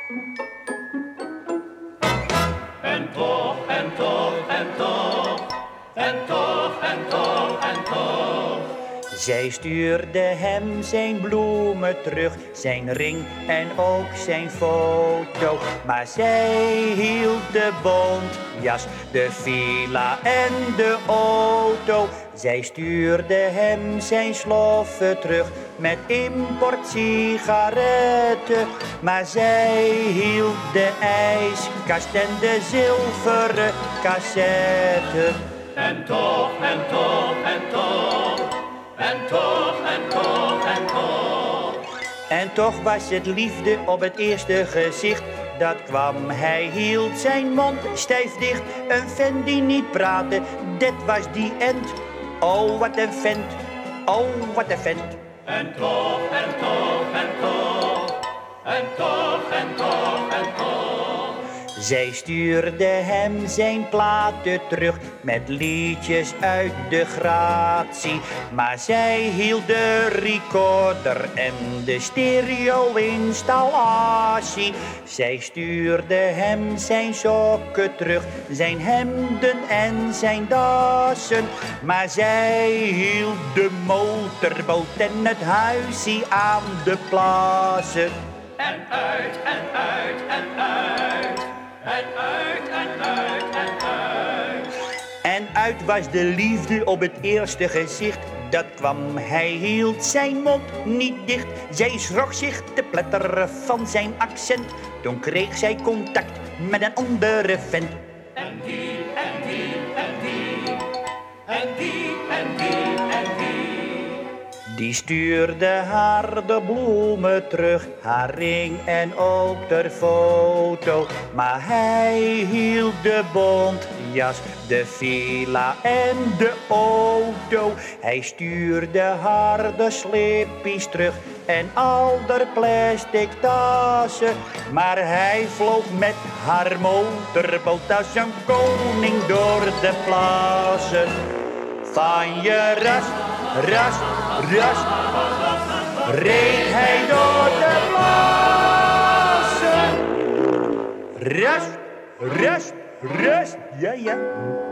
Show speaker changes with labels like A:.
A: En toch, en toch, en toch, en toch, en toch, en toch.
B: Zij stuurde hem zijn bloemen terug, zijn ring en ook zijn foto. Maar zij hield de bontjas, de villa en de auto. Zij stuurde hem zijn sloffen terug met importsigaretten. Maar zij hield de ijskast en de zilveren cassette.
A: En toch, en toch, en toch. En toch, en toch, en toch.
B: En toch was het liefde op het eerste gezicht. Dat kwam, hij hield zijn mond stijf dicht. Een vent die niet praatte, dit was die end. Oh, wat een vent, oh, wat een vent.
A: En toch, en toch, en toch. En toch, en toch, en toch.
B: Zij stuurde hem zijn platen terug met liedjes uit de gratie. Maar zij hield de recorder en de stereo-installatie. Zij stuurde hem zijn sokken terug, zijn hemden en zijn dassen. Maar zij hield de motorboot en het huisje aan de plassen.
A: En uit, en uit, en uit. En uit, en uit, en uit.
B: En uit was de liefde op het eerste gezicht. Dat kwam, hij hield zijn mond niet dicht. Zij schrok zich te pletteren van zijn accent. Toen kreeg zij contact met een andere vent.
A: En die, en die, en die. En die, en die, en die.
B: Die stuurde haar de bloemen terug, haar ring en ook de foto. Maar hij hield de bontjas, de villa en de auto. Hij stuurde haar de slippies terug en al de plastic tassen. Maar hij vloog met haar motorboot als een koning door de plassen. Van je ras, ras, ras, reed hij door de plassen. Ras, ras, ras, ja, ja.